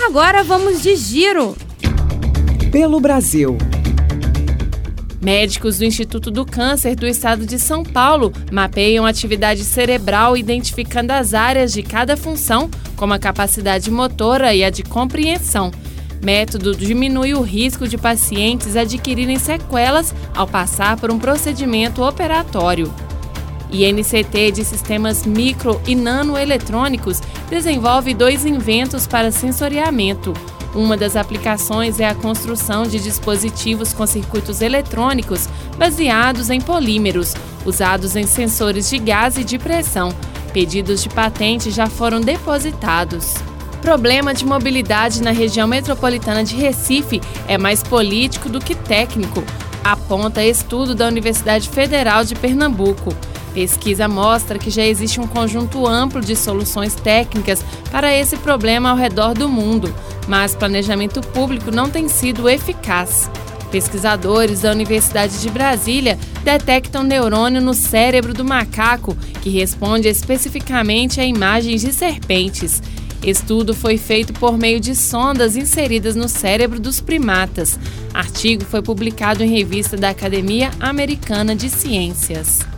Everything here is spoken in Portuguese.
Agora vamos de giro pelo Brasil. Médicos do Instituto do Câncer do Estado de São Paulo mapeiam a atividade cerebral identificando as áreas de cada função, como a capacidade motora e a de compreensão. Método diminui o risco de pacientes adquirirem sequelas ao passar por um procedimento operatório. INCT de Sistemas Micro e Nanoeletrônicos desenvolve 2 inventos para sensoriamento. Uma das aplicações é a construção de dispositivos com circuitos eletrônicos baseados em polímeros, usados em sensores de gás e de pressão. Pedidos de patente já foram depositados. Problema de mobilidade na região metropolitana de Recife é mais político do que técnico, aponta estudo da Universidade Federal de Pernambuco. Pesquisa mostra que já existe um conjunto amplo de soluções técnicas para esse problema ao redor do mundo, mas planejamento público não tem sido eficaz. Pesquisadores da Universidade de Brasília detectam neurônio no cérebro do macaco, que responde especificamente a imagens de serpentes. Estudo foi feito por meio de sondas inseridas no cérebro dos primatas. Artigo foi publicado em revista da Academia Americana de Ciências.